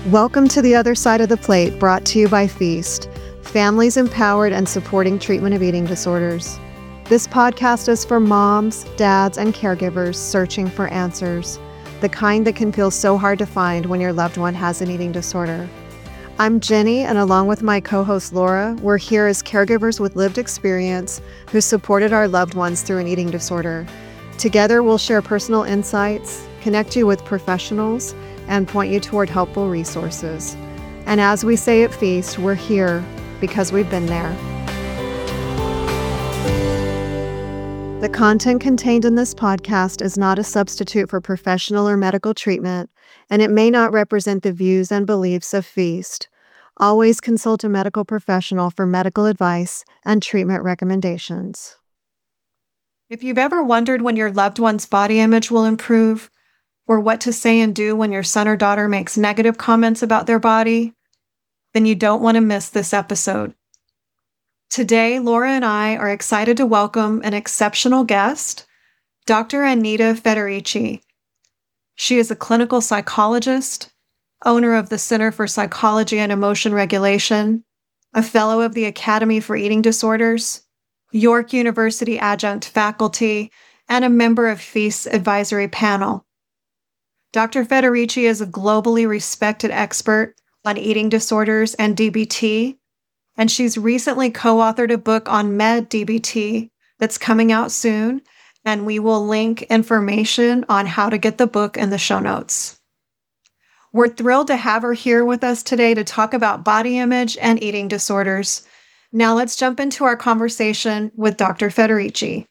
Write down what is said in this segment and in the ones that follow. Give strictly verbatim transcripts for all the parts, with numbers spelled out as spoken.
Welcome to The Other Side of the Plate, brought to you by Feast, families empowered and supporting treatment of eating disorders. This podcast is for moms, dads, and caregivers searching for answers, the kind that can feel so hard to find when your loved one has an eating disorder. I'm Jenny, and along with my co-host Laura, we're here as caregivers with lived experience who supported our loved ones through an eating disorder. Together, we'll share personal insights, connect you with professionals, and point you toward helpful resources. And as we say at Feast, we're here because we've been there. The content contained in this podcast is not a substitute for professional or medical treatment, and it may not represent the views and beliefs of Feast. Always consult a medical professional for medical advice and treatment recommendations. If you've ever wondered when your loved one's body image will improve, or what to say and do when your son or daughter makes negative comments about their body, then you don't want to miss this episode. Today, Laura and I are excited to welcome an exceptional guest, Doctor Anita Federici. She is a clinical psychologist, owner of the Center for Psychology and Emotion Regulation, a fellow of the Academy for Eating Disorders, York University adjunct faculty, and a member of Feast's advisory panel. Doctor Federici is a globally respected expert on eating disorders and D B T, and she's recently co-authored a book on Med D B T that's coming out soon, and we will link information on how to get the book in the show notes. We're thrilled to have her here with us today to talk about body image and eating disorders. Now let's jump into our conversation with Doctor Federici.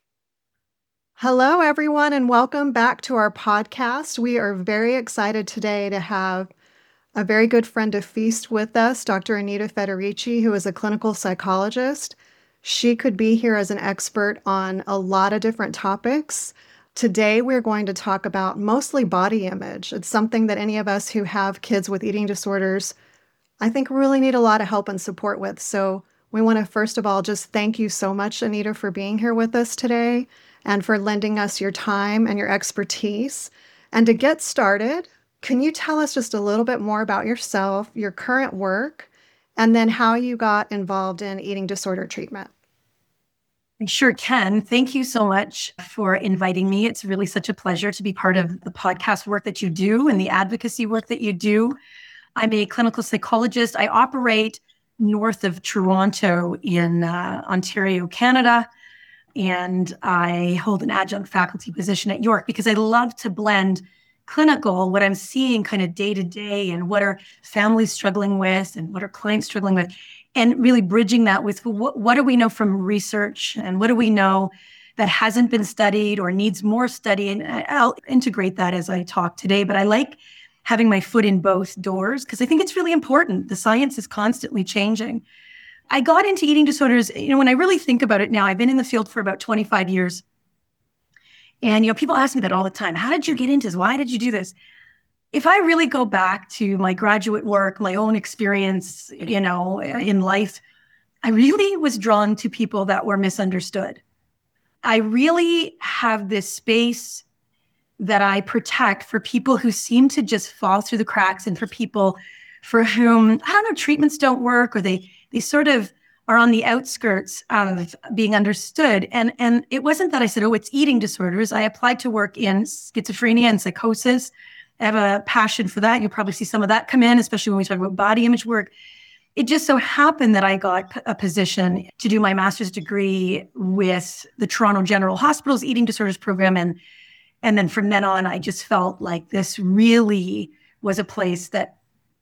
Hello, everyone, and welcome back to our podcast. We are very excited today to have a very good friend of Feast with us, Doctor Anita Federici, who is a clinical psychologist. She could be here as an expert on a lot of different topics. Today, we're going to talk about mostly body image. It's something that any of us who have kids with eating disorders, I think, really need a lot of help and support with. So we want to, first of all, just thank you so much, Anita, for being here with us today and for lending us your time and your expertise. And to get started, can you tell us just a little bit more about yourself, your current work, and then how you got involved in eating disorder treatment? I sure can. Thank you so much for inviting me. It's really such a pleasure to be part of the podcast work that you do and the advocacy work that you do. I'm a clinical psychologist. I operate north of Toronto in uh, Ontario, Canada. And I hold an adjunct faculty position at York because I love to blend clinical, what I'm seeing kind of day to day, and what are families struggling with and what are clients struggling with, and really bridging that with what, what do we know from research and what do we know that hasn't been studied or needs more study. And I'll integrate that as I talk today. But I like having my foot in both doors because I think it's really important. The science is constantly changing. I got into eating disorders, you know, when I really think about it now, I've been in the field for about twenty-five years. And, you know, people ask me that all the time. How did you get into this? Why did you do this? If I really go back to my graduate work, my own experience, you know, in life, I really was drawn to people that were misunderstood. I really have this space that I protect for people who seem to just fall through the cracks and for people for whom, I don't know, treatments don't work or they They sort of are on the outskirts of being understood. And, and it wasn't that I said, oh, it's eating disorders. I applied to work in schizophrenia and psychosis. I have a passion for that. You'll probably see some of that come in, especially when we talk about body image work. It just so happened that I got a position to do my master's degree with the Toronto General Hospital's eating disorders program. And, and then from then on, I just felt like this really was a place that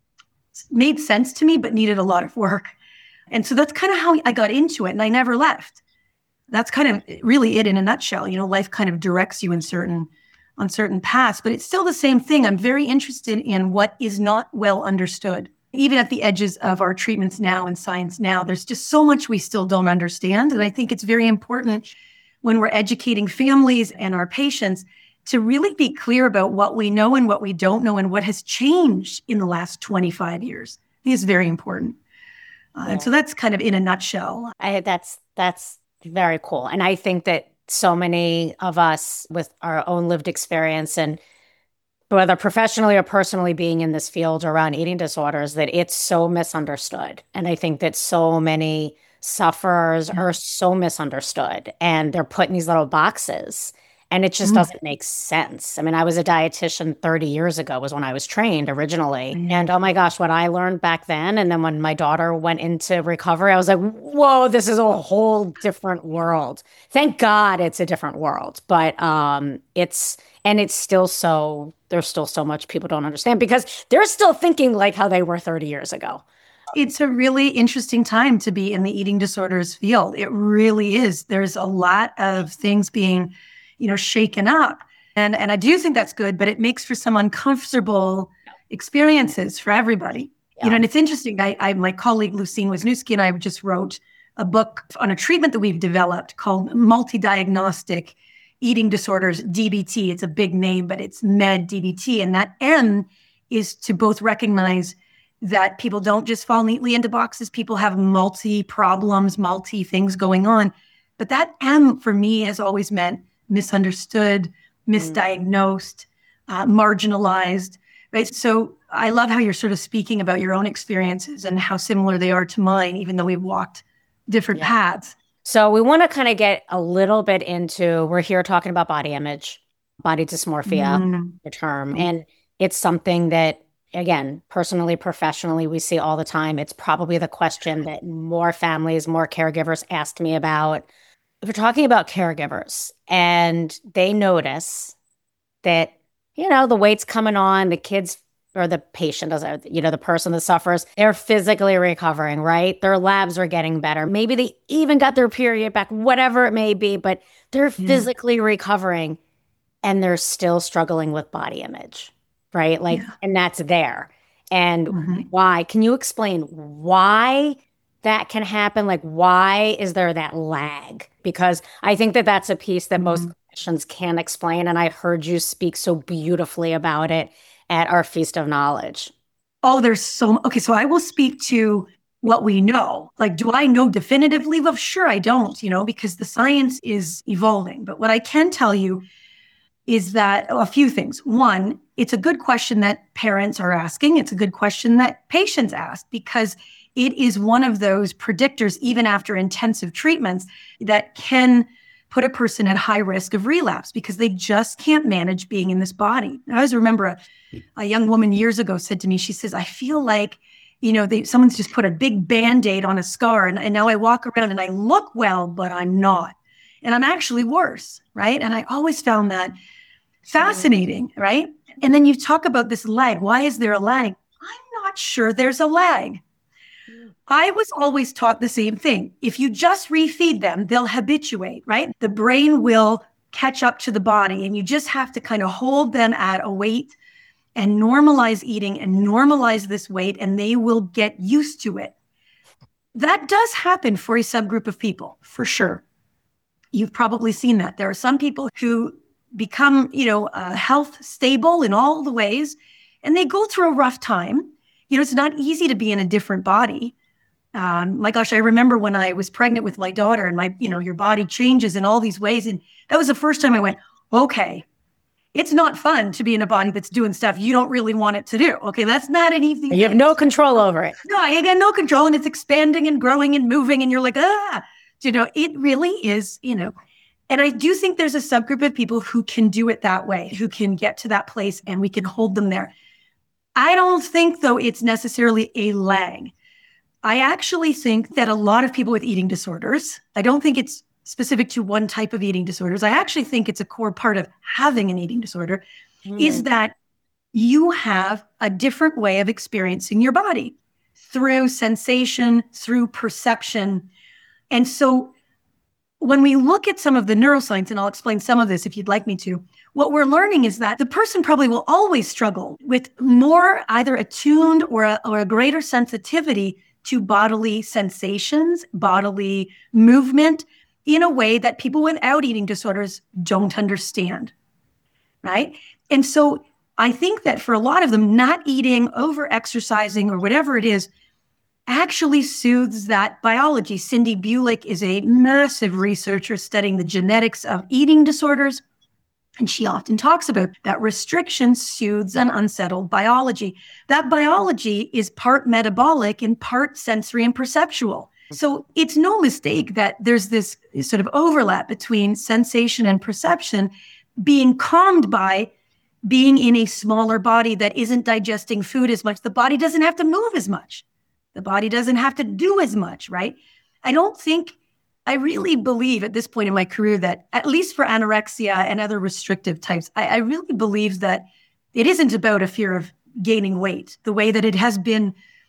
made sense to me, but needed a lot of work. And so that's kind of how I got into it, and I never left. That's kind of really it in a nutshell. You know, life kind of directs you in certain on certain paths, but it's still the same thing. I'm very interested in what is not well understood. Even at the edges of our treatments now and science now, there's just so much we still don't understand. And I think it's very important when we're educating families and our patients to really be clear about what we know and what we don't know and what has changed in the last twenty-five years. I think it's very important. Uh, and so that's kind of in a nutshell. I, that's that's very cool. And I think that so many of us with our own lived experience and whether professionally or personally being in this field around eating disorders, that it's so misunderstood. And I think that so many sufferers Yeah. are so misunderstood and they're put in these little boxes and it just Mm. doesn't make sense. I mean, I was a dietitian thirty years ago was when I was trained originally. Mm. And oh my gosh, what I learned back then. And then when my daughter went into recovery, I was like, whoa, this is a whole different world. Thank God it's a different world. But um, it's, and it's still so, there's still so much people don't understand because they're still thinking like how they were thirty years ago. It's a really interesting time to be in the eating disorders field. It really is. There's a lot of things being, you know, shaken up. And, and I do think that's good, but it makes for some uncomfortable experiences for everybody. Yeah. You know, and it's interesting. I, I my colleague Lucine Wisniewski and I just wrote a book on a treatment that we've developed called Multi-Diagnostic Eating Disorders, D B T. It's a big name, but it's Med D B T. And that M is to both recognize that people don't just fall neatly into boxes. People have multi problems, multi things going on. But that M for me has always meant misunderstood, misdiagnosed, uh, marginalized, right? So I love how you're sort of speaking about your own experiences and how similar they are to mine, even though we've walked different Yeah. paths. So we want to kind of get a little bit into, we're here talking about body image, body dysmorphia, Mm. the term. And it's something that, again, personally, professionally, we see all the time. It's probably the question that more families, more caregivers asked me about. If we're talking about caregivers and they notice that, you know, the weight's coming on, the kids or the patient, doesn't, you know, the person that suffers, they're physically recovering, right? Their labs are getting better. Maybe they even got their period back, whatever it may be, but they're Yeah. physically recovering and they're still struggling with body image, right? Like, Yeah. and that's there. And Mhm. why? Can you explain why that can happen? Like, why is there that lag? Because I think that that's a piece that most Mhm. clinicians can't explain. And I heard you speak so beautifully about it at our Feast of Knowledge. Oh, there's so, okay. So I will speak to what we know. Like, do I know definitively? Well, sure, I don't, you know, because the science is evolving. But what I can tell you is that oh, a few things. One, it's a good question that parents are asking. It's a good question that patients ask because it is one of those predictors, even after intensive treatments, that can put a person at high risk of relapse because they just can't manage being in this body. I always remember a, a young woman years ago said to me, she says, I feel like, you know, they, someone's just put a big Band-Aid on a scar and, and now I walk around and I look well, but I'm not. And I'm actually worse, right? And I always found that fascinating, right? And then you talk about this lag. Why is there a lag? I'm not sure there's a lag. I was always taught the same thing. If you just refeed them, they'll habituate, right? The brain will catch up to the body and you just have to kind of hold them at a weight and normalize eating and normalize this weight and they will get used to it. That does happen for a subgroup of people, for sure. You've probably seen that. There are some people who become, you know, uh, health stable in all the ways, and they go through a rough time. You know, it's not easy to be in a different body. Um, my gosh, I remember when I was pregnant with my daughter and my, you know, your body changes in all these ways. And that was the first time I went, okay, it's not fun to be in a body that's doing stuff you don't really want it to do. Okay, that's not an easy thing. You have no control over it. No, you got no control and it's expanding and growing and moving and you're like, ah, you know, it really is, you know. And I do think there's a subgroup of people who can do it that way, who can get to that place and we can hold them there. I don't think, though, it's necessarily a lag. I actually think that a lot of people with eating disorders, I don't think it's specific to one type of eating disorders. I actually think it's a core part of having an eating disorder mm. is that you have a different way of experiencing your body through sensation, through perception. And so when we look at some of the neuroscience, and I'll explain some of this if you'd like me to, what we're learning is that the person probably will always struggle with more either attuned or a, or a greater sensitivity to bodily sensations, bodily movement in a way that people without eating disorders don't understand, right? And so I think that for a lot of them, not eating, over-exercising, or whatever it is, actually soothes that biology. Cindy Bulick is a massive researcher studying the genetics of eating disorders. And she often talks about that restriction soothes an unsettled biology. That biology is part metabolic and part sensory and perceptual. So it's no mistake that there's this sort of overlap between sensation and perception being calmed by being in a smaller body that isn't digesting food as much. The body doesn't have to move as much. The body doesn't have to do as much, right? I don't think, I really believe at this point in my career that, at least for anorexia and other restrictive types, I, I really believe that it isn't about a fear of gaining weight the way that it has been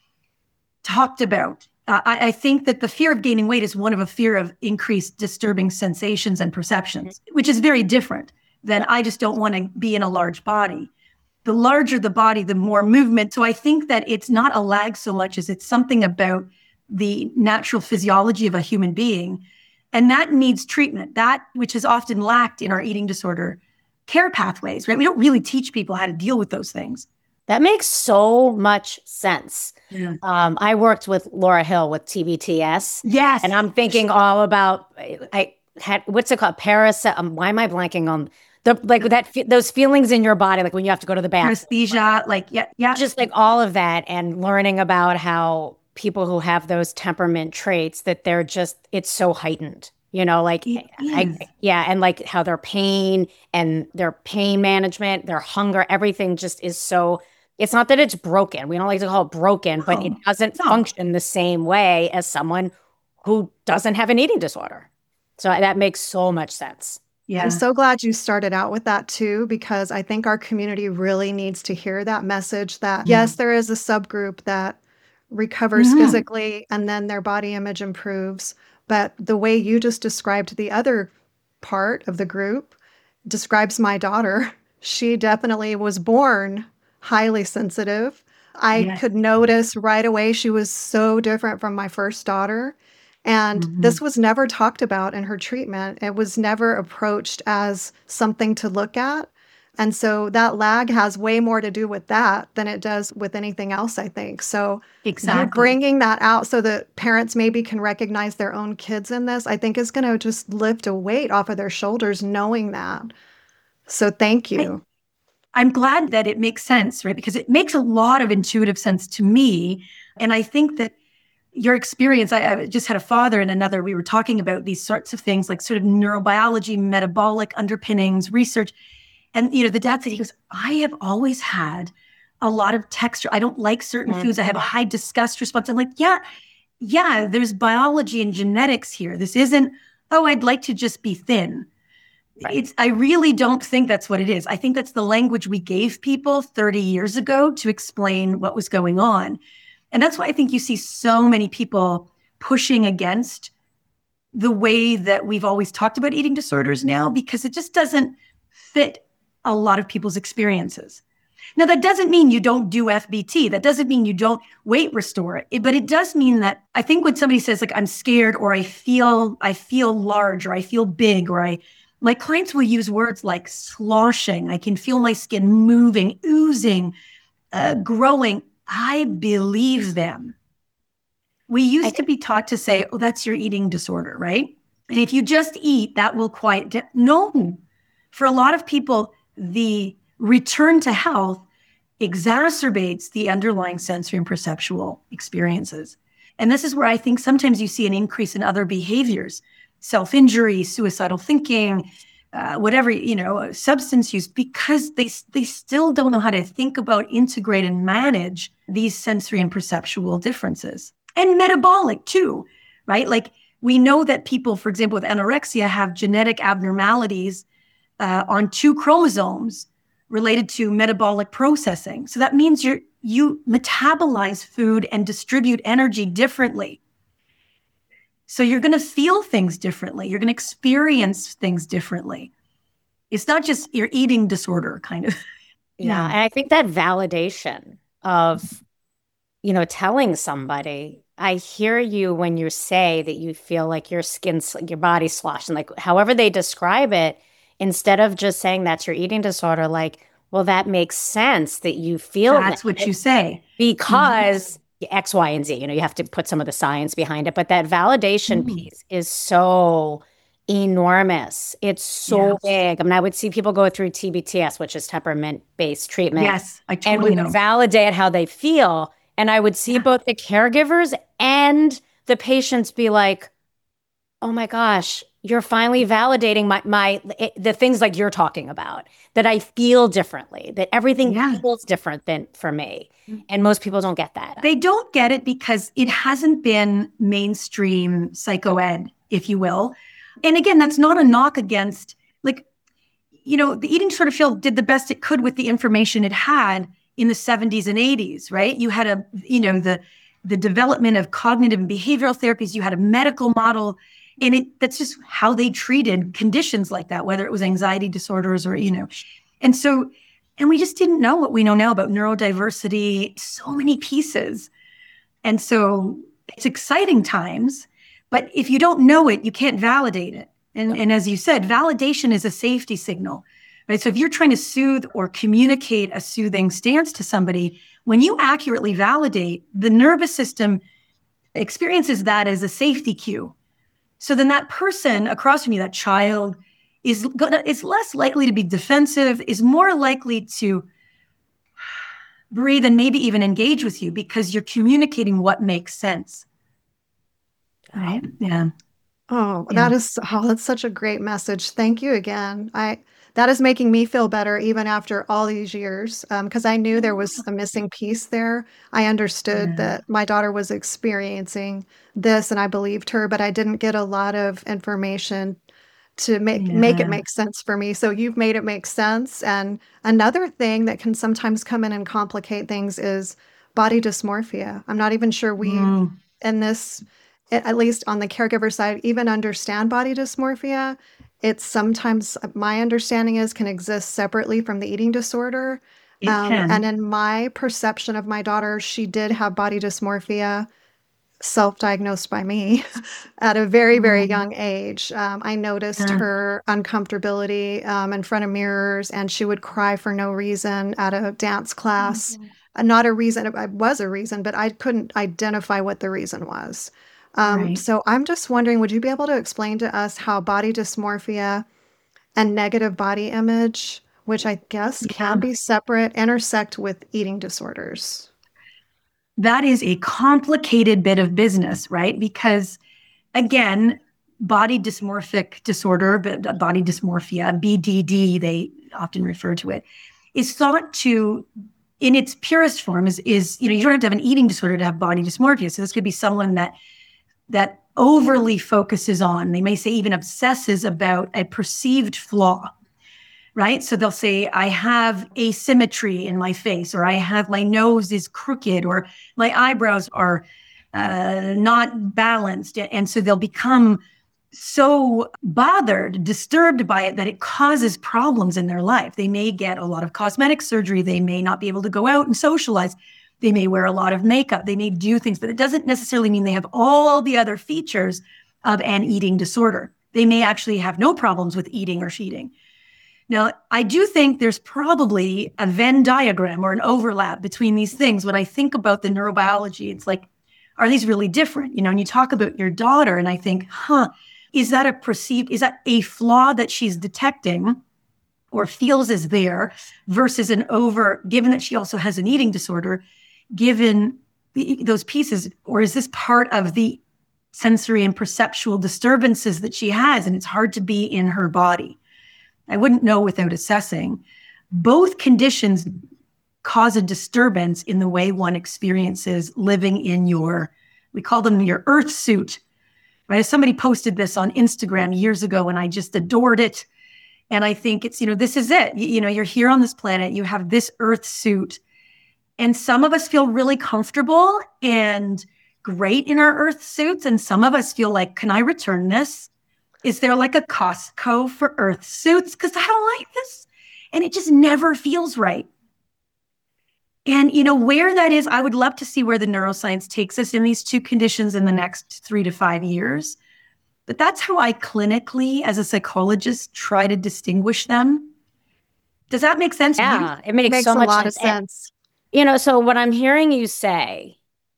talked about. Uh, I, I think that the fear of gaining weight is one of a fear of increased disturbing sensations and perceptions, which is very different than I just don't want to be in a large body. The larger the body, the more movement. So I think that it's not a lag so much as it's something about the natural physiology of a human being. And that needs treatment, that which is often lacked in our eating disorder care pathways, right? We don't really teach people how to deal with those things. That makes so much sense. Yeah. Um, I worked with Laura Hill with T B T S. Yes. And I'm thinking all about, I had, what's it called? Paras, um, why am I blanking on the, like that, those feelings in your body, like when you have to go to the bathroom. Anesthesia, like, yeah, yeah. Just like all of that, and learning about how people who have those temperament traits, that they're just, it's so heightened, you know, like, I, yeah. And like how their pain and their pain management, their hunger, everything just is so, it's not that it's broken. We don't like to call it broken, no, but it doesn't no. function the same way as someone who doesn't have an eating disorder. So that makes so much sense. Yeah. I'm so glad you started out with that too, because I think our community really needs to hear that message that, mm-hmm. yes, there is a subgroup that recovers mm-hmm. physically and then their body image improves. But the way you just described the other part of the group describes my daughter. She definitely was born highly sensitive. I yes. could notice right away she was so different from my first daughter. And mm-hmm. this was never talked about in her treatment. It was never approached as something to look at. And so that lag has way more to do with that than it does with anything else, I think. So exactly. bringing that out so that parents maybe can recognize their own kids in this, I think is going to just lift a weight off of their shoulders knowing that. So thank you. I, I'm glad that it makes sense, right? Because it makes a lot of intuitive sense to me. And I think that your experience, I, I just had a father and another, we were talking about these sorts of things like sort of neurobiology, metabolic underpinnings, research. And, you know, the dad said, he goes, I have always had a lot of texture. I don't like certain mm-hmm. foods. I have a high disgust response. I'm like, yeah, yeah, there's biology and genetics here. This isn't, oh, I'd like to just be thin. Right. It's, I really don't think that's what it is. I think that's the language we gave people thirty years ago to explain what was going on. And that's why I think you see so many people pushing against the way that we've always talked about eating disorders now, because it just doesn't fit a lot of people's experiences. Now, that doesn't mean you don't do F B T. That doesn't mean you don't weight restore it. But it does mean that I think when somebody says, like, I'm scared, or I feel, I feel large, or I feel big, or I, my clients will use words like sloshing. I can feel my skin moving, oozing, uh, growing. I believe them. We used th- to be taught to say, oh, that's your eating disorder, right? And if you just eat, that will quiet down. No. For a lot of people, the return to health exacerbates the underlying sensory and perceptual experiences. And this is where I think sometimes you see an increase in other behaviors, self-injury, suicidal thinking, Uh, whatever, you know, substance use, because they they still don't know how to think about, integrate, and manage these sensory and perceptual differences. And metabolic too, right? Like, we know that people, for example, with anorexia have genetic abnormalities uh, on two chromosomes related to metabolic processing. So that means you're, you metabolize food and distribute energy differently. So you're going to feel things differently. You're going to experience things differently. It's not just your eating disorder, kind of. Yeah. yeah. And I think that validation of, you know, telling somebody, I hear you when you say that you feel like your skin's, your body's sloshed, and like however they describe it, instead of just saying that's your eating disorder, like, well, that makes sense that you feel that's that what you say. Because mm-hmm. X, Y, and Z, you know, you have to put some of the science behind it. But that validation mm. piece is so enormous. It's so Yes. big. I mean, I would see people go through T B T S, which is temperament-based treatment. Yes, I And totally we know. would validate how they feel. And I would see Yeah. both the caregivers and the patients be like, oh my gosh, you're finally validating my, my, the things like you're talking about, that I feel differently, that everything Yeah. feels different than for me. And most people don't get that. They don't get it because it hasn't been mainstream psychoed, if you will. And again, that's not a knock against, like, you know, the eating disorder field did the best it could with the information it had in the seventies and eighties, right? You had a, you know, the the development of cognitive and behavioral therapies, you had a medical model, and it that's just how they treated conditions like that, whether it was anxiety disorders or, you know. And so, and we just didn't know what we know now about neurodiversity, so many pieces. And so it's exciting times, but if you don't know it, you can't validate it. And, and as you said, validation is a safety signal, right? So if you're trying to soothe or communicate a soothing stance to somebody, when you accurately validate, the nervous system experiences that as a safety cue. So then that person across from you, that child, is gonna, is less likely to be defensive, is more likely to breathe and maybe even engage with you because you're communicating what makes sense. Right? Yeah. Oh, Yeah. that is, oh, that's such a great message. Thank you again. I that is making me feel better even after all these years, because I knew there was a missing piece there. I understood Yeah. that my daughter was experiencing this, and I believed her, but I didn't get a lot of information to make make it Yeah. make sense for me. So you've made it make sense. And another thing that can sometimes come in and complicate things is body dysmorphia. I'm not even sure we Mm. in this, a- at least on the caregiver side, even understand body dysmorphia. It's sometimes, my understanding is, can exist separately from the eating disorder. It Um, can. and in my perception of my daughter, she did have body dysmorphia, self-diagnosed by me at a very, very Mm. young age. Um, I noticed Yeah. her uncomfortability um, in front of mirrors, and she would cry for no reason at a dance class. Uh, Not a reason, it was a reason, but I couldn't identify what the reason was. Um, Right. so I'm just wondering, would you be able to explain to us how body dysmorphia and negative body image, which I guess Yeah. can be separate, intersect with eating disorders? That is a complicated bit of business, right? Because again, body dysmorphic disorder, but body dysmorphia, B D D, they often refer to it, is thought to, in its purest form, is, is you know, you don't have to have an eating disorder to have body dysmorphia. So this could be someone that that overly focuses on, they may say even obsesses about a perceived flaw, right? So they'll say, I have asymmetry in my face, or I have, my nose is crooked, or my eyebrows are uh, not balanced. And so they'll become so bothered, disturbed by it that it causes problems in their life. They may get a lot of cosmetic surgery. They may not be able to go out and socialize. They may wear a lot of makeup. They may do things, but it doesn't necessarily mean they have all the other features of an eating disorder. They may actually have no problems with eating or sheeting. Now, I do think there's probably a Venn diagram or an overlap between these things. When I think about the neurobiology, it's like, are these really different? You know, and you talk about your daughter, and I think, huh, is that a perceived, is that a flaw that she's detecting or feels is there versus an over, given that she also has an eating disorder, given the, those pieces, or is this part of the sensory and perceptual disturbances that she has, and it's hard to be in her body? I wouldn't know without assessing. Both conditions cause a disturbance in the way one experiences living in your, we call them your earth suit, right? Somebody posted this on Instagram years ago, and I just adored it. And I think it's, you know, this is it. You, you know, you're here on this planet, you have this earth suit, and some of us feel really comfortable and great in our earth suits. And some of us feel like, can I return this? Is there like a Costco for earth suits? Because I don't like this. And it just never feels right. And, you know, where that is, I would love to see where the neuroscience takes us in these two conditions in the next three to five years. But that's how I clinically, as a psychologist, try to distinguish them. Does that make sense? Yeah, it makes, Makes so a much lot of sense. And, sense. you know, so what I'm hearing you say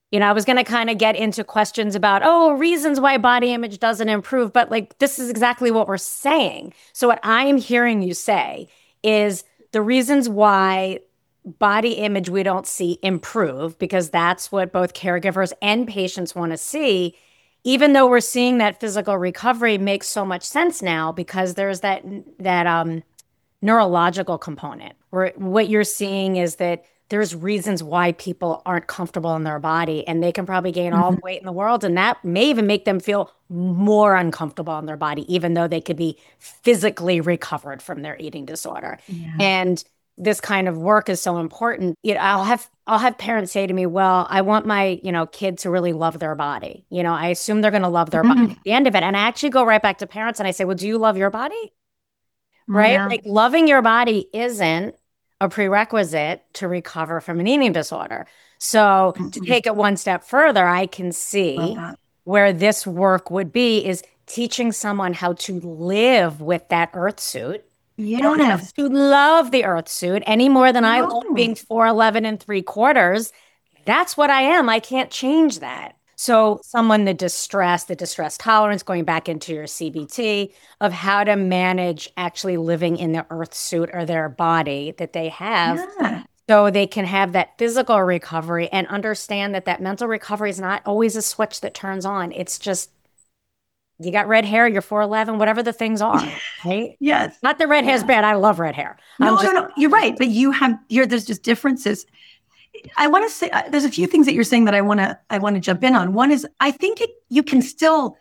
You know, I was going to kind of get into questions about, oh, reasons why body image doesn't improve, but like this is exactly what we're saying. So what I'm hearing you say is the reasons why body image we don't see improve, because that's what both caregivers and patients want to see. Even though we're seeing that physical recovery makes so much sense now because there's that that um, neurological component where what you're seeing is that there's reasons why people aren't comfortable in their body and they can probably gain all the weight in the world. And that may even make them feel more uncomfortable in their body, even though they could be physically recovered from their eating disorder. Yeah. And this kind of work is so important. You know, I'll have I'll have parents say to me, well, I want my, you know, kid to really love their body. You know, I assume they're going to love their Mhm. body at the end of it. And I actually go right back to parents and I say, well, do you love your body? Right? Yeah. Like loving your body isn't a prerequisite to recover from an eating disorder. So to Mhm. take it one step further, I can Love see that. where this work would be is teaching someone how to live with that earth suit. You don't have Yes. to love the earth suit any more than I love No. being four eleven and three quarters. That's what I am. I can't change that. So someone, the distress, the distress tolerance, going back into your C B T of how to manage actually living in the earth suit or their body that they have Yeah. so they can have that physical recovery and understand that that mental recovery is not always a switch that turns on. It's just, you got red hair, you're four eleven, whatever the things are, right? Yes. Not that red hair's Yeah. bad. I love red hair. No, I'm just, no, no. You're right. But you have, you're, there's just differences. I want to say uh, there's a few things that you're saying that I want to I want to jump in on. One is I think it, you can still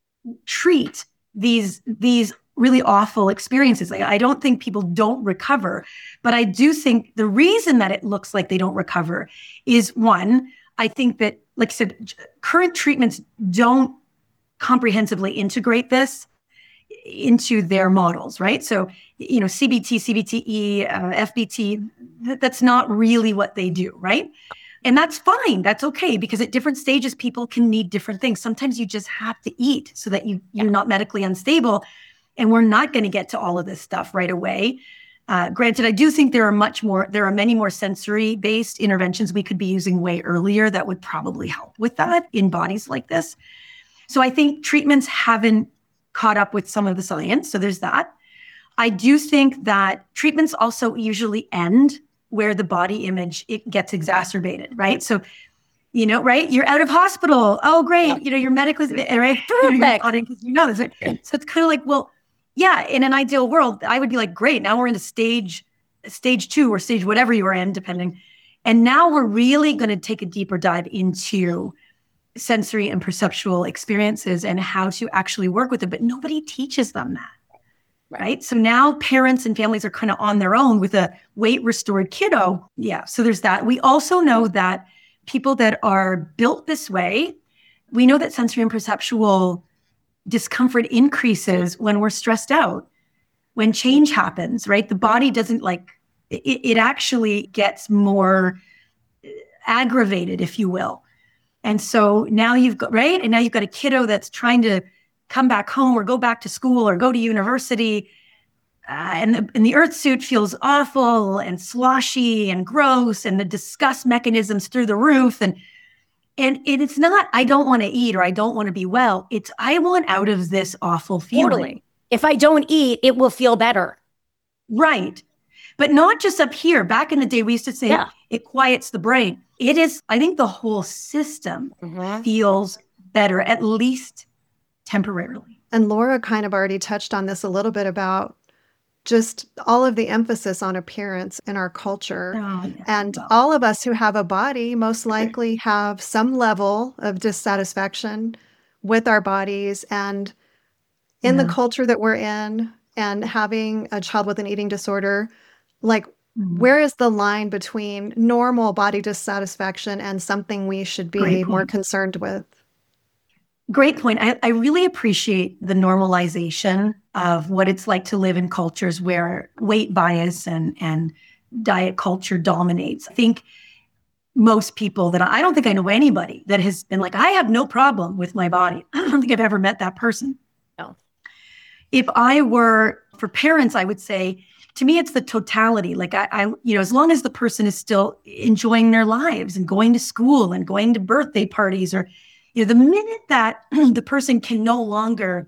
treat these these really awful experiences. Like I don't think people don't recover, but I do think the reason that it looks like they don't recover is one, I think that like I said, j- current treatments don't comprehensively integrate this into their models, right? So, you know, C B T, C B T E, uh, F B T, th- that's not really what they do, right? And that's fine. That's okay because at different stages, people can need different things. Sometimes you just have to eat so that you, you're not medically unstable. And we're not going to get to all of this stuff right away. Uh, granted, I do think there are much more, there are many more sensory-based interventions we could be using way earlier that would probably help with that in bodies like this. So I think treatments haven't caught up with some of the science. So there's that. I do think that treatments also usually end where the body image it gets exacerbated, right? So, you know, right? You're out of hospital. Oh, great. Yeah. You know, you're medically, right? Perfect. Because you know this. Right? So it's kind of like, well, yeah, in an ideal world, I would be like, great. Now we're into stage, stage two or stage whatever you were in, depending. And now we're really going to take a deeper dive into sensory and perceptual experiences and how to actually work with it. But nobody teaches them that. Right. right. So now parents and families are kind of on their own with a weight restored kiddo. Yeah. So there's that. We also know that people that are built this way, we know that sensory and perceptual discomfort increases when we're stressed out, when change happens, right? The body doesn't like, it, it actually gets more aggravated, if you will. And so now you've got, right? And now you've got a kiddo that's trying to come back home or go back to school or go to university. Uh, and, the, and the earth suit feels awful and sloshy and gross and the disgust mechanisms through the roof. And, and, and it's not, I don't want to eat or I don't want to be well. It's, I want out of this awful feeling. totally. If I don't eat, it will feel better. Right. But not just up here. Back in the day, we used to say Yeah. it quiets the brain. It is, I think the whole system Mhm. feels better, at least temporarily. And Laura kind of already touched on this a little bit about just all of the emphasis on appearance in our culture. Oh, yeah. And Well, all of us who have a body most likely have some level of dissatisfaction with our bodies. And in the Yeah. culture that we're in, and having a child with an eating disorder, like, Mhm. where is the line between normal body dissatisfaction and something we should be Great more point. concerned with? Great point. I, I really appreciate the normalization of what it's like to live in cultures where weight bias and, and diet culture dominates. I think most people that I, I don't think I know anybody that has been like, I have no problem with my body. I don't think I've ever met that person. No. If I were, for parents, I would say, to me, it's the totality. Like I, I, you know, as long as the person is still enjoying their lives and going to school and going to birthday parties, or, you know, the minute that the person can no longer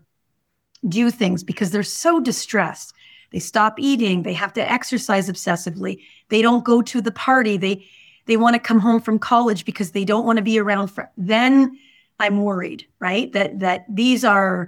do things because they're so distressed, they stop eating, they have to exercise obsessively, they don't go to the party, they, they want to come home from college because they don't want to be around for, then I'm worried, right? That, that these are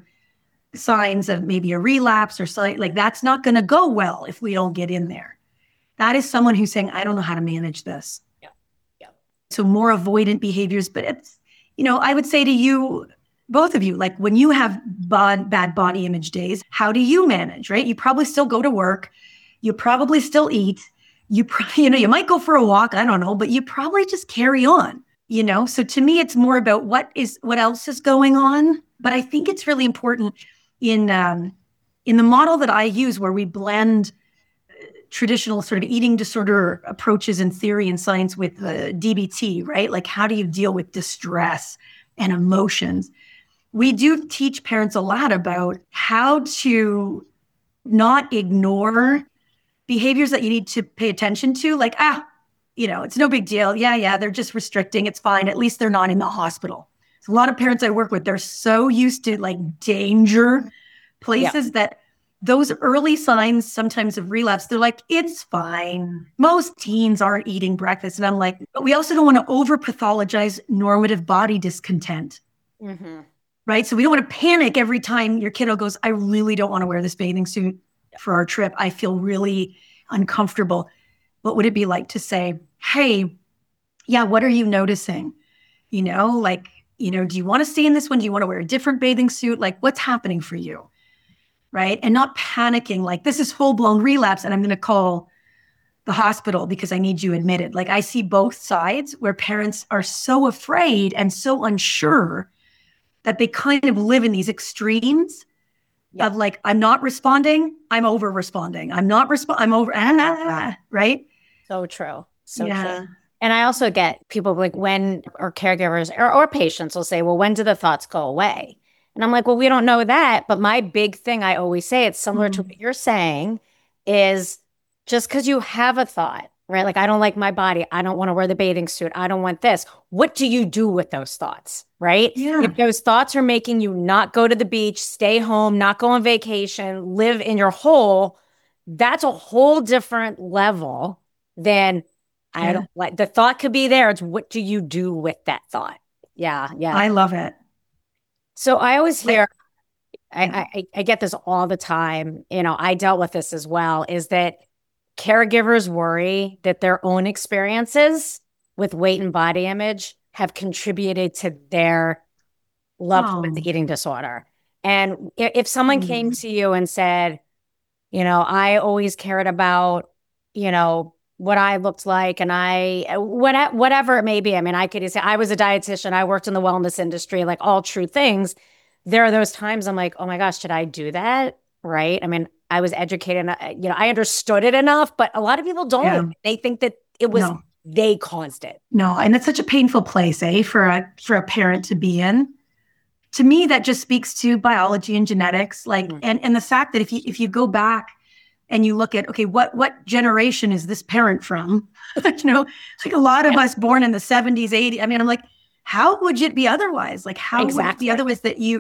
signs of maybe a relapse or something. Like that's not going to go well if we don't get in there. That is someone who's saying, I don't know how to manage this. Yeah. Yeah. So more avoidant behaviors, but it's, you know, I would say to you, both of you, like when you have bod, bad body image days, how do you manage, right? You probably still go to work. You probably still eat. You, pro- you know, you might go for a walk. I don't know, but you probably just carry on, you know? So to me, it's more about what is, what else is going on. But I think it's really important in, um, in the model that I use, where we blend traditional sort of eating disorder approaches in theory and science with uh, D B T, right? Like how do you deal with distress and emotions? We do teach parents a lot about how to not ignore behaviors that you need to pay attention to. Like, ah, you know, it's no big deal. Yeah, yeah, they're just restricting. It's fine. At least they're not in the hospital. So a lot of parents I work with, they're so used to like danger places yeah. that those early signs sometimes of relapse, they're like, it's fine. Most teens aren't eating breakfast. And I'm like, but we also don't want to over pathologize normative body discontent. Mm-hmm. Right? So we don't want to panic every time your kiddo goes, I really don't want to wear this bathing suit for our trip. I feel really uncomfortable. What would it be like to say, hey, yeah, what are you noticing? You know, like, you know, do you want to stay in this one? Do you want to wear a different bathing suit? Like, what's happening for you? Right? And not panicking, like, this is full-blown relapse and I'm going to call the hospital because I need you admitted. Like, I see both sides where parents are so afraid and so unsure that they kind of live in these extremes yeah. of like, I'm not responding, I'm over responding. I'm not respond, I'm over, ah, ah, ah, right? So true. So yeah. true. And I also get people like when, or caregivers or, or patients will say, well, when do the thoughts go away? And I'm like, well, we don't know that. But my big thing, I always say, it's similar mm-hmm. to what you're saying, is just because you have a thought, right? Like, I don't like my body. I don't want to wear the bathing suit. I don't want this. What do you do with those thoughts, right? Yeah. If those thoughts are making you not go to the beach, stay home, not go on vacation, live in your hole, that's a whole different level than yeah. I don't like. The thought could be there. It's what do you do with that thought? Yeah. Yeah. I love it. So I always hear, I, I, I get this all the time. You know, I dealt with this as well, is that caregivers worry that their own experiences with weight and body image have contributed to their loved oh. one's eating disorder. And if, if someone mm. came to you and said, you know, I always cared about, you know, what I looked like and I, what, whatever it may be. I mean, I could say I was a dietitian, I worked in the wellness industry, like all true things. There are those times I'm like, oh my gosh, should I do that? Right? I mean, I was educated, you know, I understood it enough, but a lot of people don't. Yeah. They think that it was, no. they caused it. No. And it's such a painful place, eh, for a, for a parent to be in. To me, that just speaks to biology and genetics. Like, mm-hmm. and, and the fact that if you, if you go back and you look at, okay, what, what generation is this parent from? You know, it's like a lot of yeah. us born in the seventies, eighties. I mean, I'm like, how would it be otherwise? Like, how exactly. would it be otherwise that you,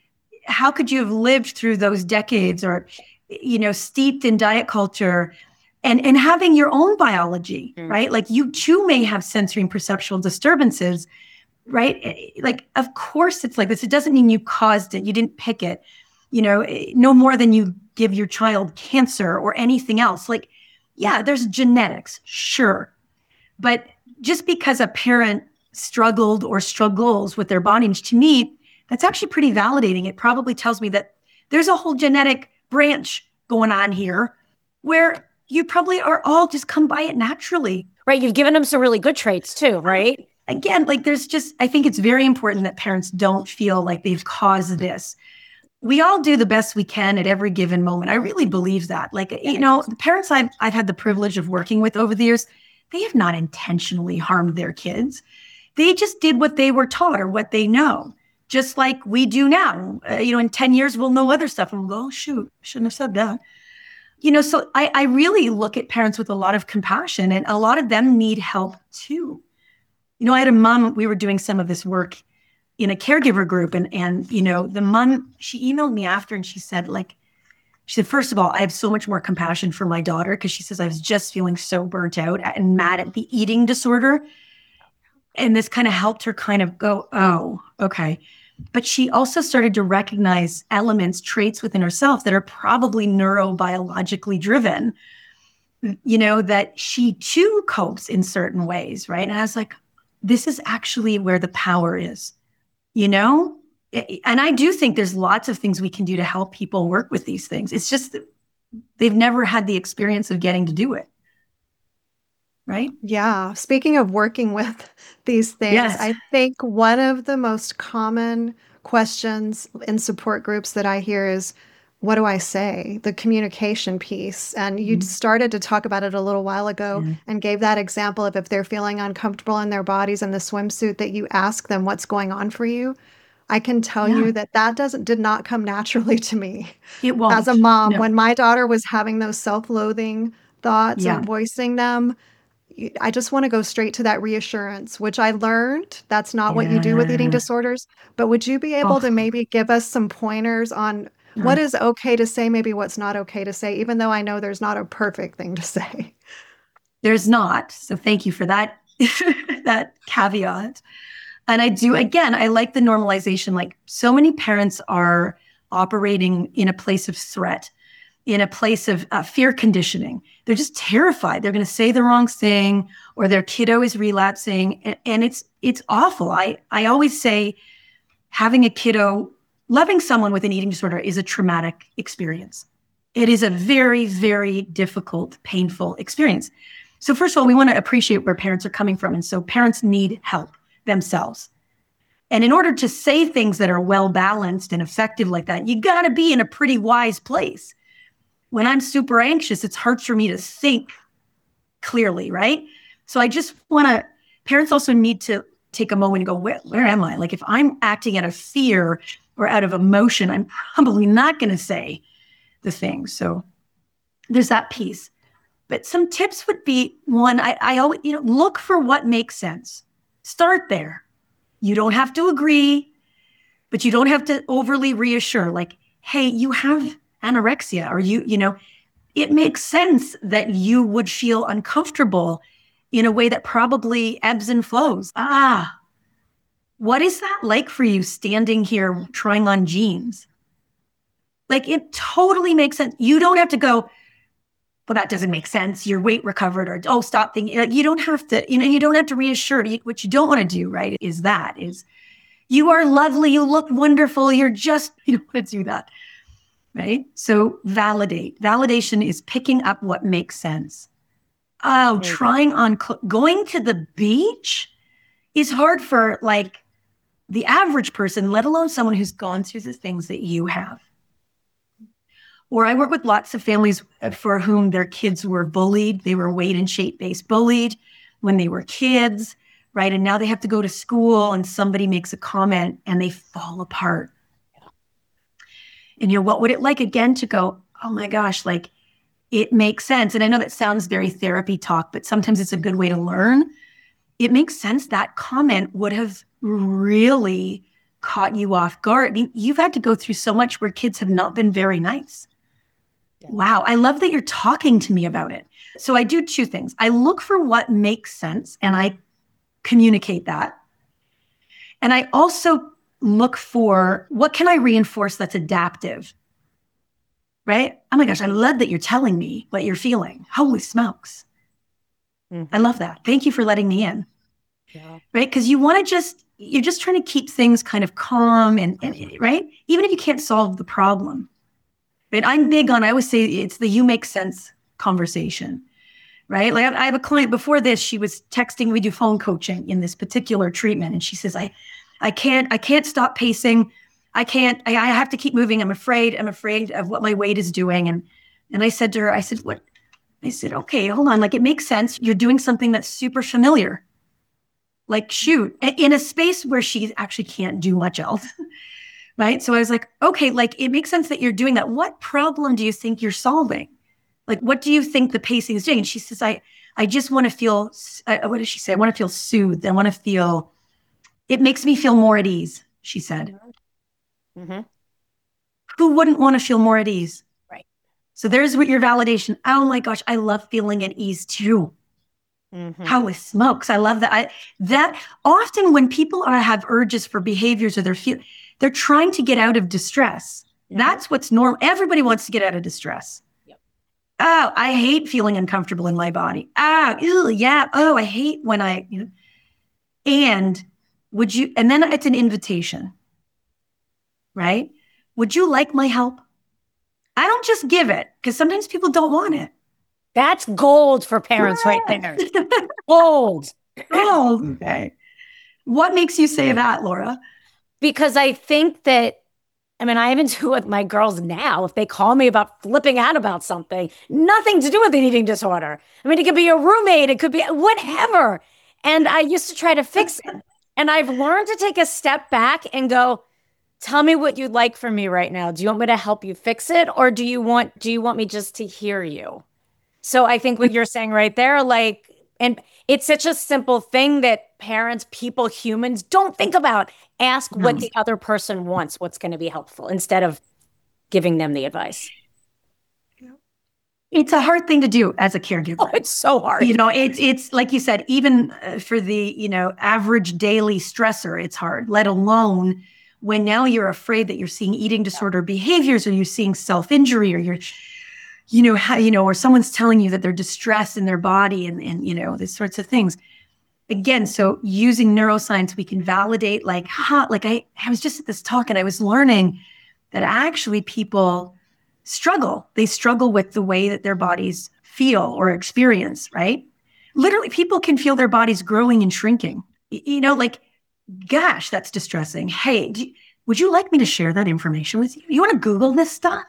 how could you have lived through those decades or, you know, steeped in diet culture and, and having your own biology, mm. right? Like you too may have sensory and perceptual disturbances, right? Like, of course it's like this. It doesn't mean you caused it. You didn't pick it, you know, no more than you give your child cancer or anything else. Like, yeah, there's genetics, sure. But just because a parent struggled or struggles with their body image, to me, that's actually pretty validating. It probably tells me that there's a whole genetic branch going on here where you probably are all just come by it naturally. Right. You've given them some really good traits too, right? Again, like there's just, I think it's very important that parents don't feel like they've caused this. We all do the best we can at every given moment. I really believe that. Like, you know, the parents I've, I've had the privilege of working with over the years, they have not intentionally harmed their kids. They just did what they were taught or what they know, just like we do now. Uh, you know, in ten years, we'll know other stuff and we'll go, oh, shoot, shouldn't have said that. you know, so I, I really look at parents with a lot of compassion, and a lot of them need help too. You know, I had a mom, we were doing some of this work in a caregiver group, and, and, you know, the mom, she emailed me after and she said, like, she said, first of all, I have so much more compassion for my daughter, because she says, I was just feeling so burnt out and mad at the eating disorder. And this kind of helped her kind of go, oh, okay. But she also started to recognize elements, traits within herself that are probably neurobiologically driven, you know, that she too copes in certain ways, right? And I was like, this is actually where the power is, you know? And I do think there's lots of things we can do to help people work with these things. It's just that they've never had the experience of getting to do it. Right? Yeah. Speaking of working with these things, Yes. I think one of the most common questions in support groups that I hear is, what do I say? The communication piece. And you Mhm. started to talk about it a little while ago Yeah. and gave that example of if they're feeling uncomfortable in their bodies in the swimsuit, that you ask them what's going on for you. I can tell Yeah. you that that doesn't did not come naturally to me It won't. as a mom. No. When my daughter was having those self-loathing thoughts Yeah. and voicing them, y- I just want to go straight to that reassurance, which I learned that's not what you do with eating Yeah. disorders. But would you be able Oh, to maybe give us some pointers on what sure. is okay to say, maybe what's not okay to say, even though I know there's not a perfect thing to say? There's not. So thank you for that, that caveat. And I do, again, I like the normalization. Like, so many parents are operating in a place of threat, in a place of uh, fear conditioning. They're just terrified. They're going to say the wrong thing, or their kiddo is relapsing. And, and it's, it's awful. I, I always say having a kiddo, loving someone with an eating disorder is a traumatic experience. It is a very, very difficult, painful experience. So first of all, we want to appreciate where parents are coming from. And so parents need help themselves. And in order to say things that are well balanced and effective like that, you got to be in a pretty wise place. When I'm super anxious, it's hard for me to think clearly, right? So I just want to, parents also need to take a moment and go, where, where am I? Like, if I'm acting out of fear or out of emotion, I'm probably not going to say the thing. So there's that piece. But some tips would be, one, I, I always, you know, look for what makes sense. Start there. You don't have to agree, but you don't have to overly reassure. Like, hey, you have anorexia, or you, you know, it makes sense that you would feel uncomfortable in a way that probably ebbs and flows. Ah, what is that like for you standing here trying on jeans? Like, it totally makes sense. You don't have to go, well, that doesn't make sense. Your weight recovered, or, oh, stop thinking. Like, you don't have to, you know, you don't have to reassure. What you don't want to do, right, is that is you are lovely. You look wonderful. You're just, you don't want to do that, right? So validate. Validation is picking up what makes sense. Oh, There you go. trying on, cl- going to the beach is hard for like the average person, let alone someone who's gone through the things that you have. Or I work with lots of families for whom their kids were bullied. They were weight and shape-based bullied when they were kids, right? And now they have to go to school and somebody makes a comment and they fall apart. And you know, what would it like again to go, oh my gosh, like, it makes sense. And I know that sounds very therapy talk, but sometimes it's a good way to learn. It makes sense that comment would have really caught you off guard. I mean, you've had to go through so much where kids have not been very nice. Wow. I love that you're talking to me about it. So I do two things. I look for what makes sense and I communicate that. And I also look for what can I reinforce that's adaptive, right? Oh my gosh, I love that you're telling me what you're feeling. Holy smokes. Mm-hmm. I love that. Thank you for letting me in, Yeah. right? Because you want to just, you're just trying to keep things kind of calm and, and right? Even if you can't solve the problem. But I'm big on, I always say it's the you make sense conversation, right? Like I have a client before this, she was texting, we do phone coaching in this particular treatment. And she says, I, I can't, I can't stop pacing. I can't, I, I have to keep moving. I'm afraid, I'm afraid of what my weight is doing. And, and I said to her, I said, what? I said, okay, hold on. Like, it makes sense. You're doing something that's super familiar. Like, shoot, in a space where she actually can't do much else. Right. So I was like, okay, like, it makes sense that you're doing that. What problem do you think you're solving? Like, what do you think the pacing is doing? And she says, I, I just want to feel, uh, what does she say? I want to feel soothed. I want to feel, it makes me feel more at ease, she said. Mm-hmm. Who wouldn't want to feel more at ease? Right. So there's what your validation. Oh my gosh, I love feeling at ease too. Mm-hmm. Holy smokes, I love that. I, that often when people are, have urges for behaviors or they're feel, they're trying to get out of distress. Mm-hmm. That's what's normal. Everybody wants to get out of distress. Yep. Oh, I hate feeling uncomfortable in my body. Ah, ew, yeah. Oh, I hate when I, you know. And would you, and then it's an invitation, right? Would you like my help? I don't just give it because sometimes people don't want it. That's gold for parents right there. Gold. Gold. Okay. What makes you say that, Laura? Because I think that, I mean, I even do with my girls now. If they call me about flipping out about something, nothing to do with an eating disorder. I mean, it could be a roommate. It could be whatever. And I used to try to fix it. And I've learned to take a step back and go, tell me what you'd like from me right now. Do you want me to help you fix it? Or do you want, do you want me just to hear you? So I think what you're saying right there, like, and it's such a simple thing that parents, people, humans don't think about. Ask no. what the other person wants, what's going to be helpful instead of giving them the advice. It's a hard thing to do as a caregiver. Oh, it's so hard. You know, it's, it's like you said, even for the, you know, average daily stressor, it's hard, let alone when now you're afraid that you're seeing eating disorder yeah. behaviors, or you're seeing self-injury, or you're, you know, how, you know, or someone's telling you that they're distressed in their body and, and, you know, these sorts of things. Again, so using neuroscience, we can validate like, huh, like I, I was just at this talk and I was learning that actually people struggle. They struggle with the way that their bodies feel or experience, right? Literally, people can feel their bodies growing and shrinking. You know, like, gosh, that's distressing. Hey, do you, would you like me to share that information with you? You want to Google this stuff?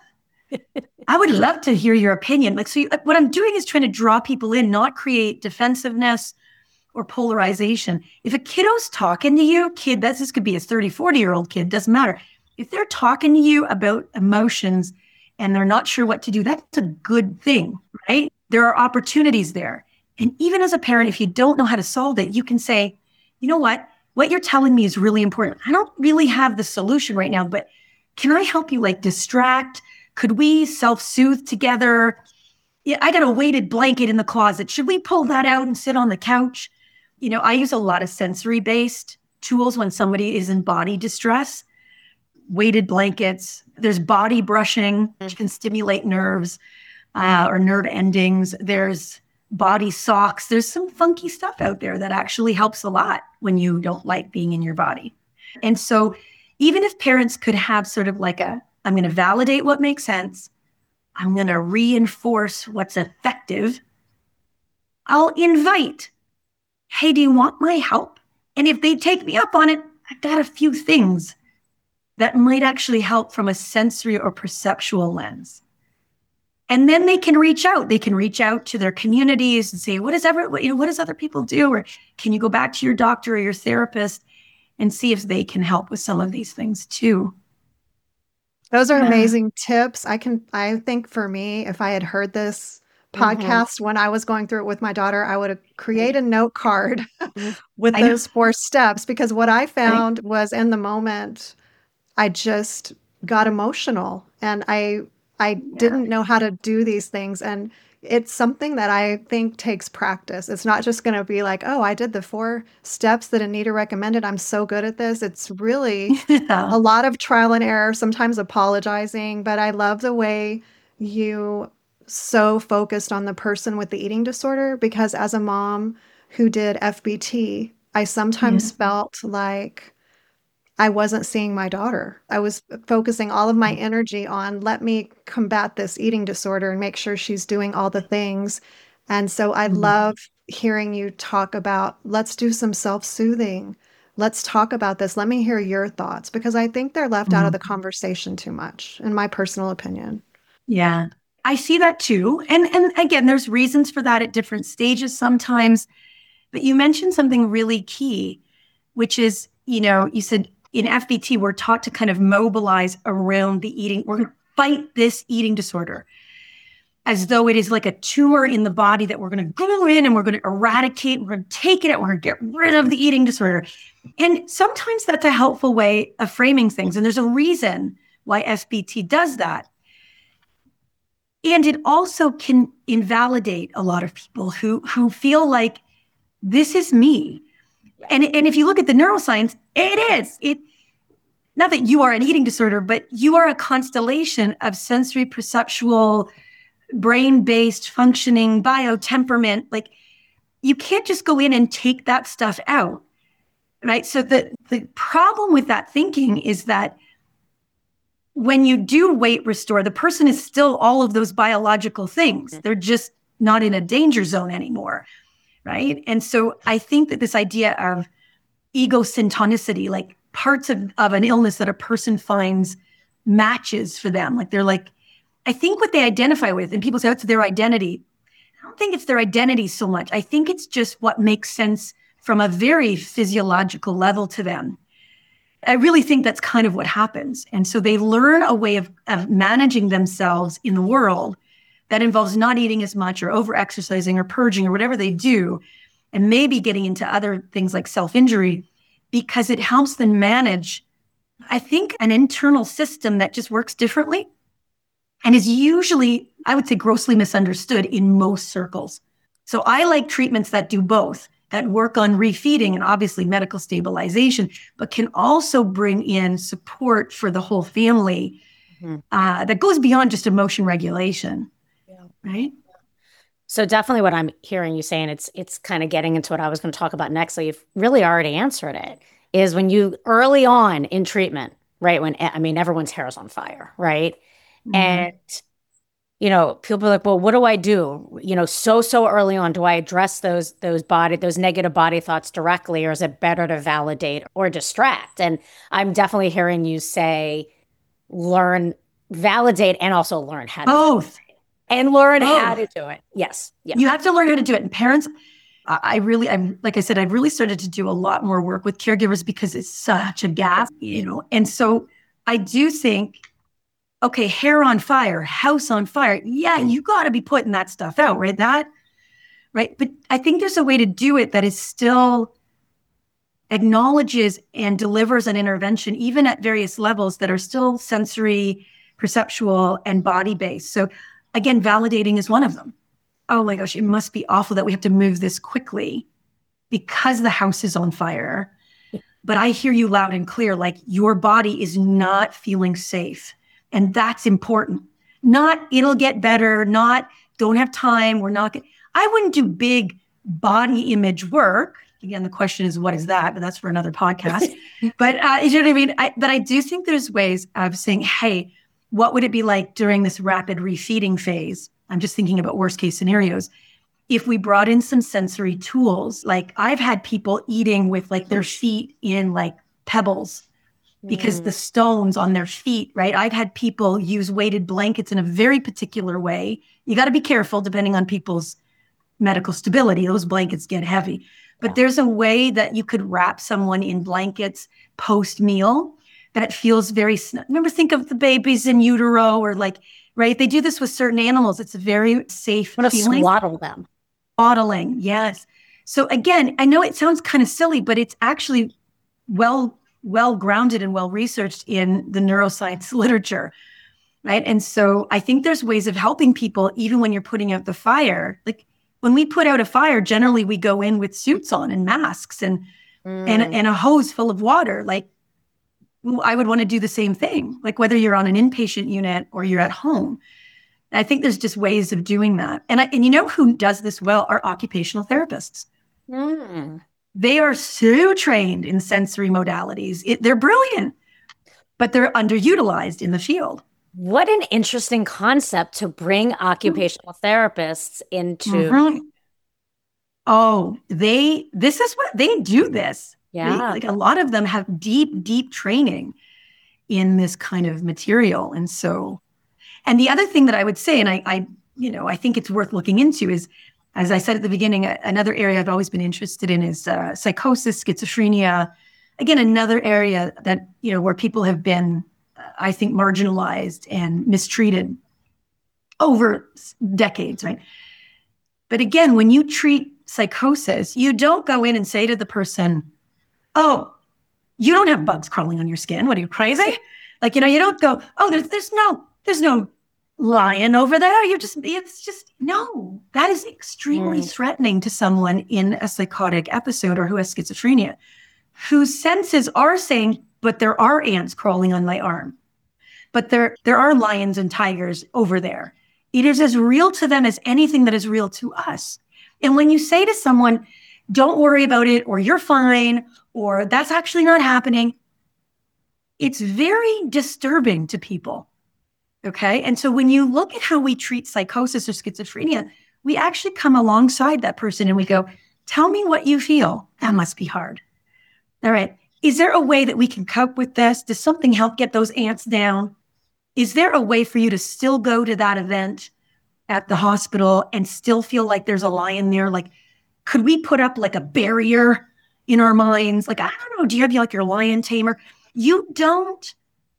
I would love to hear your opinion. Like, so you, what I'm doing is trying to draw people in, not create defensiveness or polarization. If a kiddo's talking to you, kid, that's, this could be a thirty, forty year old kid, doesn't matter. If they're talking to you about emotions and they're not sure what to do, that's a good thing, right? There are opportunities there. And even as a parent, if you don't know how to solve it, you can say, you know what? What you're telling me is really important. I don't really have the solution right now, but can I help you like distract? Could we self-soothe together? Yeah, I got a weighted blanket in the closet. Should we pull that out and sit on the couch? You know, I use a lot of sensory-based tools when somebody is in body distress. Weighted blankets. There's body brushing, which can stimulate nerves uh, or nerve endings. There's body socks. There's some funky stuff out there that actually helps a lot when you don't like being in your body. And so even if parents could have sort of like a, I'm going to validate what makes sense, I'm going to reinforce what's effective, I'll invite, hey, do you want my help? And if they take me up on it, I've got a few things that might actually help from a sensory or perceptual lens. And then they can reach out. They can reach out to their communities and say, what is ever, you know, what does other people do? Or can you go back to your doctor or your therapist and see if they can help with some of these things too? Those are amazing tips. I can, I think for me, if I had heard this podcast mm-hmm. when I was going through it with my daughter, I would have created a note card with I those know. four steps, because what I found I, was in the moment, I just got emotional and I, I yeah. didn't know how to do these things. And it's something that I think takes practice. It's not just going to be like, oh, I did the four steps that Anita recommended. I'm so good at this. It's really yeah. a lot of trial and error, sometimes apologizing. But I love the way you so focused on the person with the eating disorder, because as a mom who did F B T, I sometimes yeah. felt like I wasn't seeing my daughter. I was focusing all of my energy on, let me combat this eating disorder and make sure she's doing all the things. And so I mm-hmm. love hearing you talk about, let's do some self-soothing. Let's talk about this. Let me hear your thoughts, because I think they're left mm-hmm. out of the conversation too much, in my personal opinion. Yeah, I see that too. And, and again, there's reasons for that at different stages sometimes. But you mentioned something really key, which is, you know, you said, in F B T, we're taught to kind of mobilize around the eating. We're going to fight this eating disorder. as though it is like a tumor in the body that we're going to go in and we're going to eradicate, we're going to take it out, we're going to get rid of the eating disorder. And sometimes that's a helpful way of framing things. And there's a reason why S B T does that. And it also can invalidate a lot of people who, who feel like this is me. And, and if you look at the neuroscience, it is. It, not that you are an eating disorder, but you are a constellation of sensory perceptual, brain-based functioning, bio-temperament. Like, you can't just go in and take that stuff out, right? So the, the problem with that thinking is that when you do weight restore, the person is still all of those biological things. They're just not in a danger zone anymore, right? And so I think that this idea of ego-syntonicity, like parts of, of an illness that a person finds matches for them, like they're like, I think what they identify with, and people say, oh, it's their identity. I don't think it's their identity so much. I think it's just what makes sense from a very physiological level to them. I really think that's kind of what happens. And so they learn a way of, of managing themselves in the world that involves not eating as much or over-exercising or purging or whatever they do, and maybe getting into other things like self-injury, because it helps them manage, I think, an internal system that just works differently and is usually, I would say, grossly misunderstood in most circles. So I like treatments that do both, that work on refeeding and obviously medical stabilization, but can also bring in support for the whole family mm-hmm. uh, that goes beyond just emotion regulation, yeah. right? So definitely what I'm hearing you saying, it's it's kind of getting into what I was going to talk about next. So you've really already answered it, is when you early on in treatment, right? When, I mean, everyone's hair is on fire, right? Mm-hmm. And you know, people are like, well, what do I do? You know, so, so early on, do I address those, those body, those negative body thoughts directly, or is it better to validate or distract? And I'm definitely hearing you say, learn, validate, and also learn how to both and learn both. how to do it. Yes. yes. You have to learn how to do it. And parents, I really, I'm, like I said, I've really started to do a lot more work with caregivers because it's such a gap, you know? And so I do think, okay, hair on fire, house on fire. Yeah, you got to be putting that stuff out, right? That, right? But I think there's a way to do it that is still acknowledges and delivers an intervention, even at various levels that are still sensory, perceptual, and body-based. So again, validating is one of them. Oh my gosh, it must be awful that we have to move this quickly because the house is on fire. But I hear you loud and clear, like your body is not feeling safe. And that's important. Not, it'll get better, not, don't have time, we're not, get, I wouldn't do big body image work. Again, the question is, what is that? But that's for another podcast. But uh, you know what I mean? I, but I do think there's ways of saying, hey, what would it be like during this rapid refeeding phase? I'm just thinking about worst case scenarios. If we brought in some sensory tools, like I've had people eating with like their feet in like pebbles, because mm. the stones on their feet, right? I've had people use weighted blankets in a very particular way. You got to be careful depending on people's medical stability. Those blankets get heavy. But yeah. there's a way that you could wrap someone in blankets post-meal that feels very, remember, think of the babies in utero or like, right? They do this with certain animals. It's a very safe feeling. feeling. Swaddle them. Swaddling, yes. So again, I know it sounds kind of silly, but it's actually well well grounded and well researched in the neuroscience literature, right? And so I think there's ways of helping people even when you're putting out the fire. Like when we put out a fire, generally we go in with suits on and masks and mm. and, and a hose full of water. Like I would want to do the same thing, like whether you're on an inpatient unit or you're at home. And I think there's just ways of doing that. And I, and you know who does this well are occupational therapists. Mm. They are so trained in sensory modalities. It, they're brilliant, but they're underutilized in the field. What an interesting concept to bring occupational mm-hmm. therapists into. Mm-hmm. Oh, they, this is what they do this. Yeah. They, like a lot of them have deep, deep training in this kind of material. And so, and the other thing that I would say, and I, I you know, I think it's worth looking into is, as I said at the beginning, another area I've always been interested in is uh, psychosis, schizophrenia. Again, another area that, you know, where people have been, uh, I think, marginalized and mistreated. over decades, right? But again, when you treat psychosis, you don't go in and say to the person, oh, you don't have bugs crawling on your skin. What are you, crazy? Like, you know, you don't go, oh, there's there's no, there's no lion over there. You just, it's just, no, that is extremely mm. threatening to someone in a psychotic episode or who has schizophrenia, whose senses are saying, but there are ants crawling on my arm. But there, there are lions and tigers over there. It is as real to them as anything that is real to us. And when you say to someone, don't worry about it, or you're fine, or that's actually not happening, it's very disturbing to people. Okay. And so when you look at how we treat psychosis or schizophrenia, we actually come alongside that person and we go, tell me what you feel. That must be hard. All right. Is there a way that we can cope with this? Does something help get those ants down? Is there a way for you to still go to that event at the hospital and still feel like there's a lion there? Like, could we put up like a barrier in our minds? Like, I don't know, do you have like your lion tamer? You don't,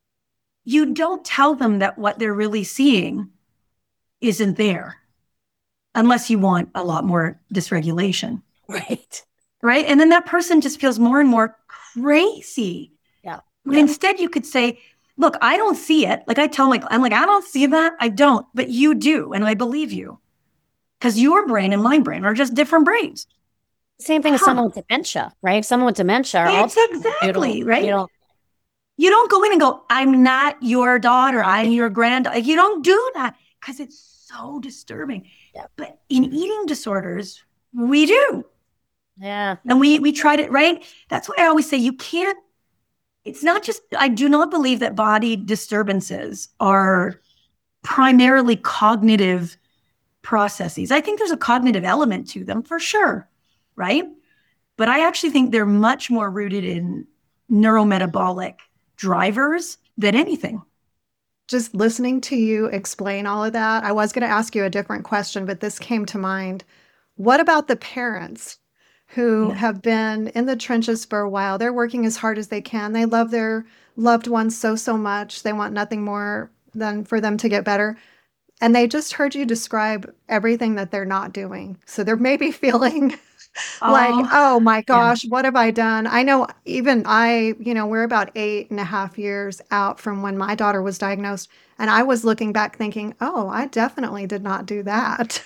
you don't tell them that what they're really seeing isn't there unless you want a lot more dysregulation. Right. Right. And then that person just feels more and more crazy. Yeah. But yeah. Instead you could say, look, I don't see it. Like I tell my, I'm like, I don't see that. I don't, but you do. And I believe you because your brain and my brain are just different brains. Same thing huh. as someone with dementia, right? Someone with dementia. It's exactly, you right? You don't, you don't go in and go, I'm not your daughter. I'm your granddaughter. You don't do that because it's so disturbing. Yeah. But in eating disorders, we do. Yeah. And we, we tried it, right? That's why I always say you can't, it's not just, I do not believe that body disturbances are primarily cognitive processes. I think there's a cognitive element to them for sure, right? But I actually think they're much more rooted in neurometabolic drivers than anything. Just listening to you explain all of that, I was going to ask you a different question, but this came to mind. What about the parents who yeah. have been in the trenches for a while? They're working as hard as they can. They love their loved ones so, so much. They want nothing more than for them to get better. And they just heard you describe everything that they're not doing. So they're maybe feeling oh, like, oh my gosh, yeah. what have I done? I know even I, you know, we're about eight and a half years out from when my daughter was diagnosed. And I was looking back thinking, oh, I definitely did not do that.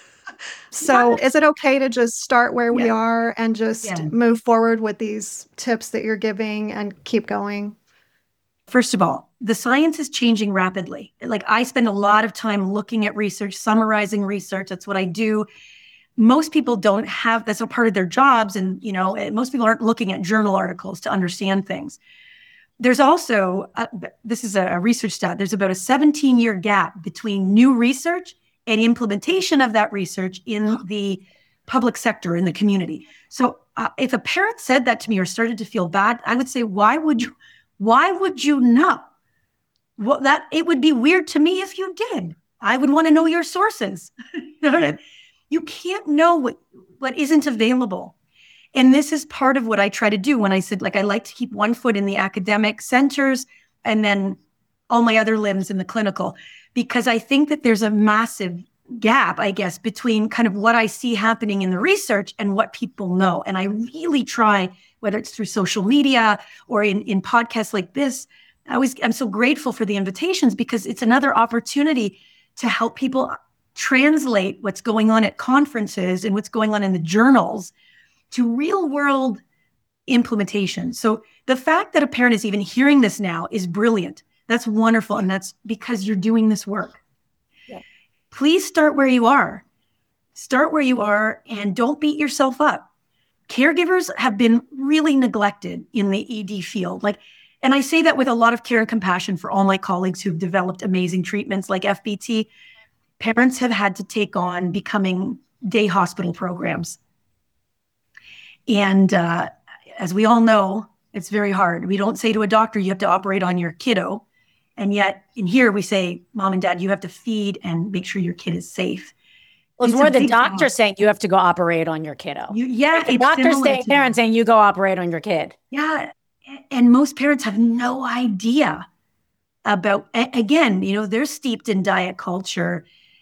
So is it okay to just start where yeah. we are and just yeah. move forward with these tips that you're giving and keep going? First of all, the science is changing rapidly. Like I spend a lot of time looking at research, summarizing research. That's what I do. Most people don't have, that's a part of their jobs. And, you know, most people aren't looking at journal articles to understand things. There's also, uh, this is a research stat, there's about a seventeen year gap between new research and implementation of that research in the public sector, in the community. So uh, if a parent said that to me or started to feel bad, I would say, why would you, why would you know? Well, that it would be weird to me if you did. I would want to know your sources. You can't know what, what isn't available. And this is part of what I try to do when I said, like, I like to keep one foot in the academic centers and then all my other limbs in the clinical, because I think that there's a massive gap, I guess, between kind of what I see happening in the research and what people know. And I really try, whether it's through social media or in, in podcasts like this, I always, I'm so grateful for the invitations because it's another opportunity to help people translate what's going on at conferences and what's going on in the journals to real world implementation. So the fact that a parent is even hearing this now is brilliant. That's wonderful. And that's because you're doing this work. Yeah. Please start where you are. Start where you are and don't beat yourself up. Caregivers have been really neglected in the E D field. Like, and I say that with a lot of care and compassion for all my colleagues who've developed amazing treatments like F B T. Parents have had to take on becoming day hospital programs. And uh, as we all know, it's very hard. We don't say to a doctor, you have to operate on your kiddo. And yet in here we say, mom and dad, you have to feed and make sure your kid is safe. Well, it's, it's more the doctor thing. saying you have to go operate on your kiddo. You, yeah. The doctor staying there and saying you go operate on your kid. Yeah. And most parents have no idea about, again, you know, they're steeped in diet culture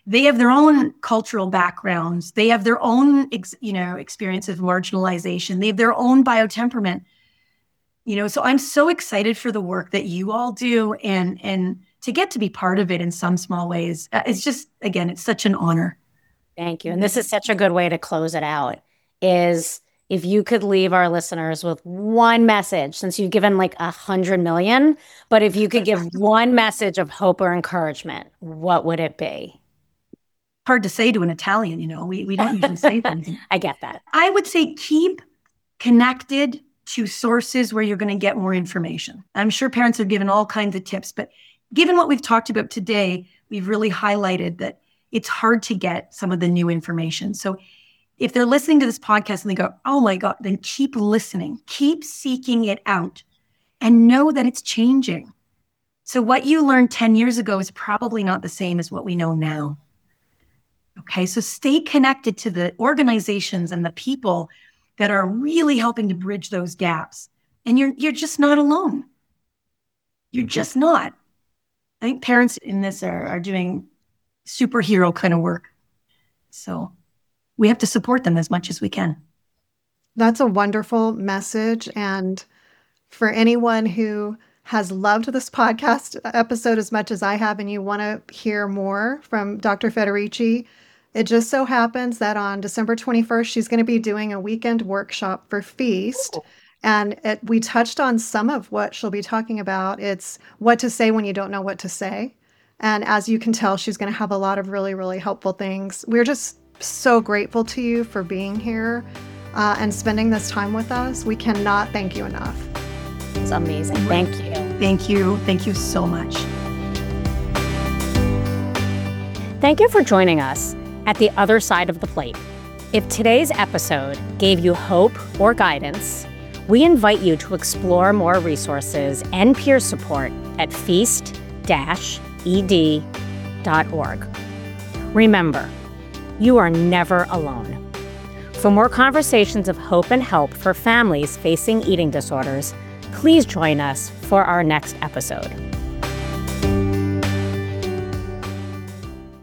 they have their own cultural backgrounds. They have their own, ex, you know, experience of marginalization. They have their own biotemperament. You know, so I'm so excited for the work that you all do, and and to get to be part of it in some small ways. Uh, It's just, again, it's such an honor. Thank you. And this is such a good way to close it out, is if you could leave our listeners with one message, since you've given like a hundred million, but if you could give one message of hope or encouragement, what would it be? Hard to say to an Italian, you know, we, we don't usually say things. I get that. I would say keep connected to sources where you're going to get more information. I'm sure parents have given all kinds of tips, but given what we've talked about today, we've really highlighted that it's hard to get some of the new information. So if they're listening to this podcast and they go, oh my God, then keep listening, keep seeking it out, and know that it's changing. So what you learned ten years ago is probably not the same as what we know now. Okay, so stay connected to the organizations and the people that are really helping to bridge those gaps. And you're you're just not alone. You're just not. I think parents in this are, are doing superhero kind of work. So we have to support them as much as we can. That's a wonderful message. And for anyone who has loved this podcast episode as much as I have, and you want to hear more from Doctor Federici, it just so happens that on December twenty-first, she's going to be doing a weekend workshop for Feast. Oh. And it, we touched on some of what she'll be talking about. It's what to say when you don't know what to say. And as you can tell, she's going to have a lot of really, really helpful things. We're just so grateful to you for being here uh, and spending this time with us. We cannot thank you enough. It's amazing. Thank you. Thank you. Thank you so much. Thank you for joining us at the other side of the plate. If today's episode gave you hope or guidance, we invite you to explore more resources and peer support at feast dash e d dot org. Remember, you are never alone. For more conversations of hope and help for families facing eating disorders, please join us for our next episode.